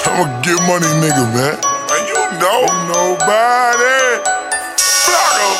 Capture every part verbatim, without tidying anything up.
I'ma get money, nigga, man. And you know nobody. Flocko.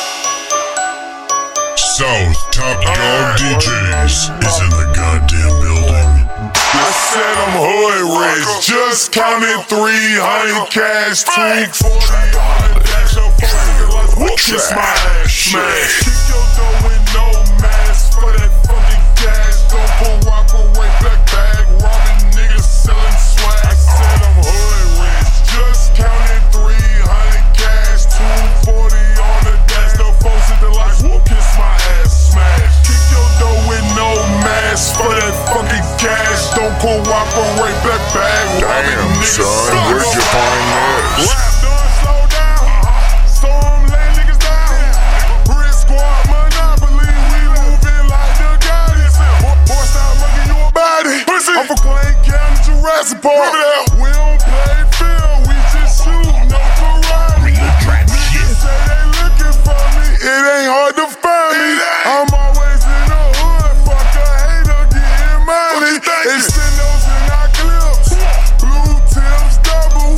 South Top Dog D Js is in the goddamn building. I said I'm hood rich, just counted three hundred cash, two forty on the dash, so fucking kiss my ass, smash. Kick your door with no mask for that fucking cash. Don't cooperate, black bag, robbing niggas, selling swag. I said I'm hood rich, just counted three hundred cash, two forty on the dash, the folks at the lights, whoop, kiss my ass, smash. Kick your door with no mask for that fucking cash. Don't cooperate, black bag, robbing niggas, son, where'd you find this? Rap done, slow down, so I'm laying niggas down. Brick squad, monopoly, we moving like the goddess. Boy, stop making you a body. I'm from Clayton County, Jurassic Park. We don't play field, we just shoot, no karate. Niggas say they looking for me, it ain't hard to find me. I'm always in the hood, fuck a hater, getting money. Extendos in our clips, blue tips double.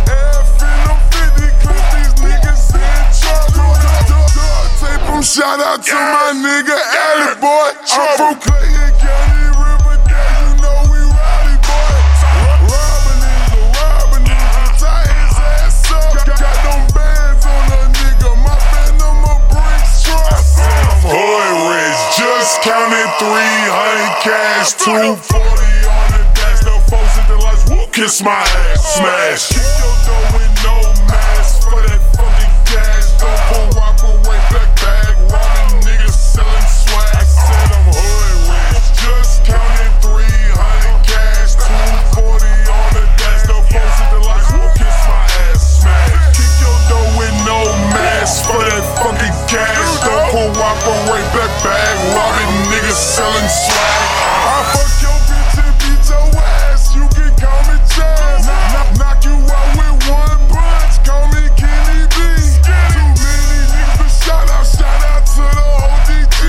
F in them fifty clips, these niggas in trouble. Tape them, shout out to my nigga Alley Boy. I'm from Clayton County, Riverdale, you know we rowdy, boy. Robbing nigga, robbing nigga, tie his ass up. Got them bands on a nigga, my phantom a bricks truck. I said I'm hood rich, just counted three hundred cash, two forty on the dash, the folks at the lights, whoop, kiss my ass, smash. Kick your door with no mask for that fucking cash. Don't cooperate, black bag, robbing niggas, selling swag. I said I'm hood rich, just counted three hundred cash, two forty on the dash, the folks at the lights, whoop, kiss my ass, smash. Kick your door with no mask for that fucking cash. Don't cooperate, black bag, robbing niggas, selling swag. I fuck your bitch and beat your ass, you can call me Chaz. Knock, knock you out with one punch, call me Kenny B. Too many niggas been shot out, shout out to the O D G.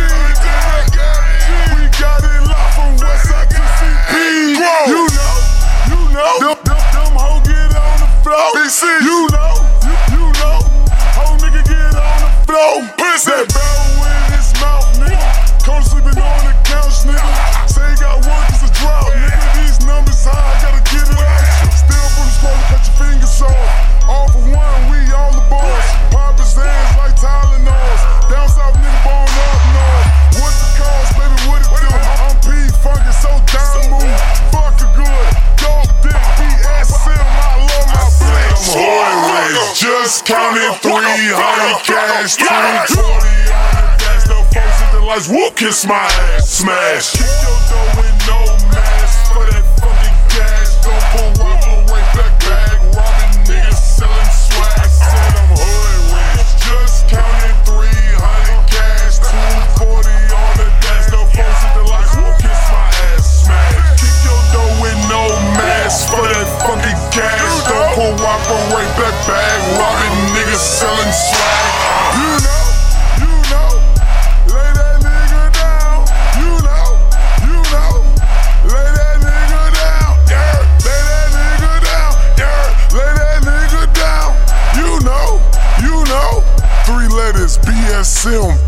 We got it locked from Westside to C P. You know, you know, them, them, them hoes get on the floor. You know, you, you know, whole nigga get on the floor. That barrel in his mouth, nigga. Cold sleeping on the couch, nigga. Say he got work, it's a drought, nigga. These numbers high, gotta get it out. Still from the squad, cut your fingers off. All for one, we all the boys. Pop his hands like Tylenols. Down south, nigga, born up north. What's the cause, baby, what it do? I'm P, funkin' so down move. Fuck a good, dope dick, B S L, my love, my blitz. I'm hood rich, just counted three hundred cash, two forty on the dash, the folks at the lights, whoop, kiss my ass, smash. Kick your door with no mask for that fucking cash. Don't cooperate, black bag, robbing niggas, selling swag. I said I'm hood rich, just counted three hundred cash, two forty on the dash, the folks at the lights, whoop, kiss my ass, smash. Kick your door with no mask for that fucking cash. Don't cooperate, black bag, robbing niggas, selling swag. You know, you know, lay that nigga down. You know, you know, lay that nigga down. Yeah, lay that nigga down. Yeah, lay that nigga down. You know, you know, three letters, B S M,